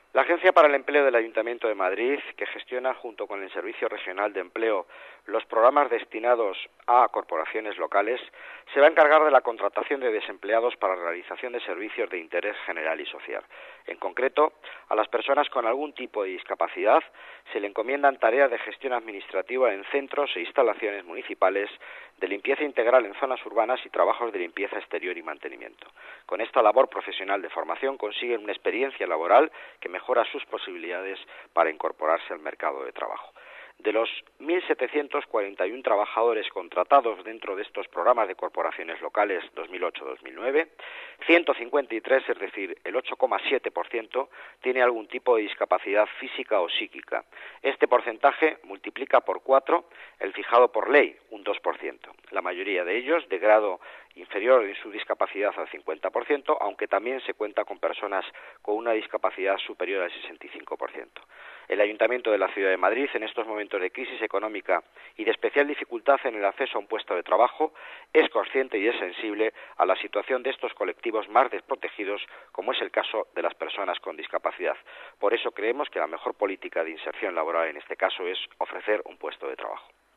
La Agencia para el Empleo del Ayuntamiento de Madrid, que gestiona junto con el Servicio Regional de Empleo los programas destinados a corporaciones locales, se va a encargar de la contratación de desempleados para la realización de servicios de interés general y social. En concreto, a las personas con algún tipo de discapacidad se le encomiendan tareas de gestión administrativa en centros e instalaciones municipales, de limpieza integral en zonas urbanas y trabajos de limpieza exterior y mantenimiento. Con esta labor profesional de formación consiguen una experiencia laboral que mejora sus posibilidades para incorporarse al mercado de trabajo. De los 1.741 trabajadores contratados dentro de estos programas de corporaciones locales 2008-2009, 153, es decir, el 8,7%, tiene algún tipo de discapacidad física o psíquica. Este porcentaje multiplica por 4 el fijado por ley, un 2%. La mayoría de ellos de grado inferior en su discapacidad al 50%, aunque también se cuenta con personas con una discapacidad superior al 65%. El Ayuntamiento de la Ciudad de Madrid, en estos momentos de crisis económica y de especial dificultad en el acceso a un puesto de trabajo, es consciente y es sensible a la situación de estos colectivos más desprotegidos, como es el caso de las personas con discapacidad. Por eso creemos que la mejor política de inserción laboral en este caso es ofrecer un puesto de trabajo.